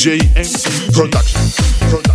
DJ MC Production.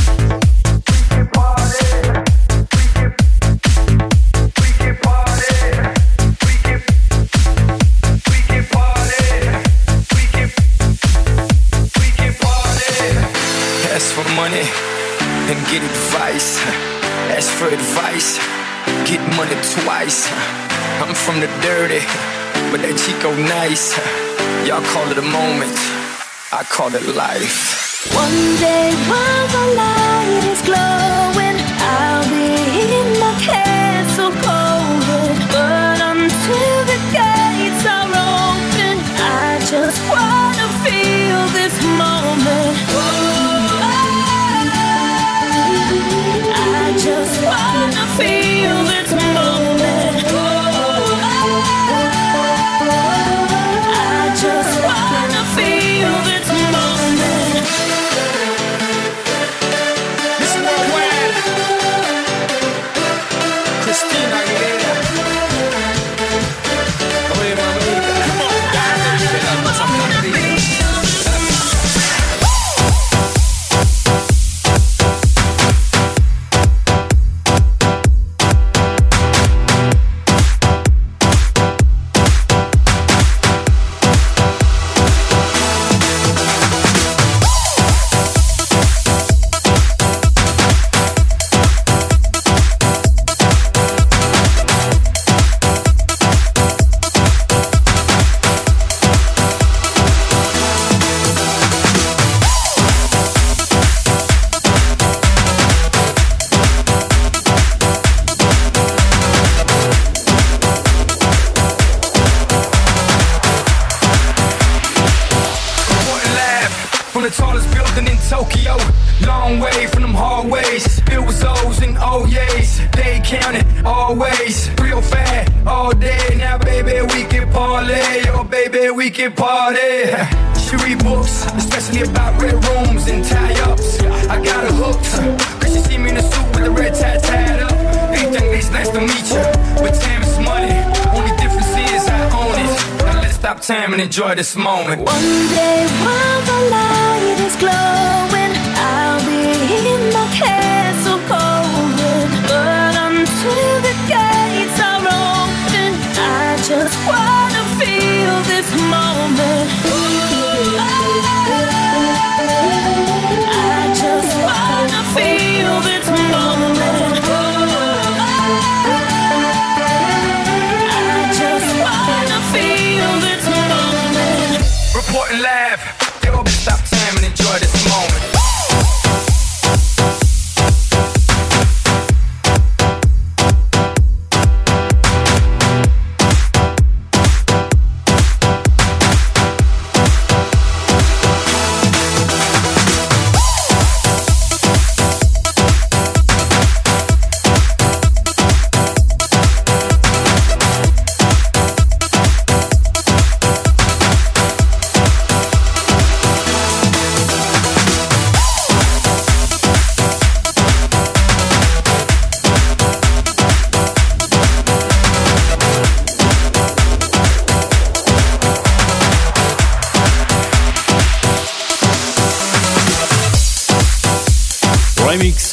Ask for money and get advice. Ask for advice, get money twice. I'm from the dirty, but that Chico nice. Y'all call it a moment, I call it life. One day while the light is glowing, I'll be in my castle golden. But until the gates are open, I just wanna feel this moment. I just wanna feel this moment. I just wanna feel this moment. Miss Worldwide, Christina Aguilera. Oye, mamita, come on, dale, la cosa perdida. From the tallest building in Tokyo, long way from them hallways. Filled with O's and O's, they counted always. Real fat all day. Now, baby, we can parlay. Oh, baby, we can party. She read books, especially about red rooms and tie-ups. I got her hooked. Cause she see me in a suit with the red tie tied up. They think it's nice to meet you, but time is money. Only difference is I own it. Now let's stop time and enjoy this moment. One day while the light is glowing, I'll be in my castle golden. But until the gates are open, I just wanna feel this moment. I just wanna feel this moment. I just wanna feel this moment. Reporting live, yo, stop time and enjoy this moment. Remix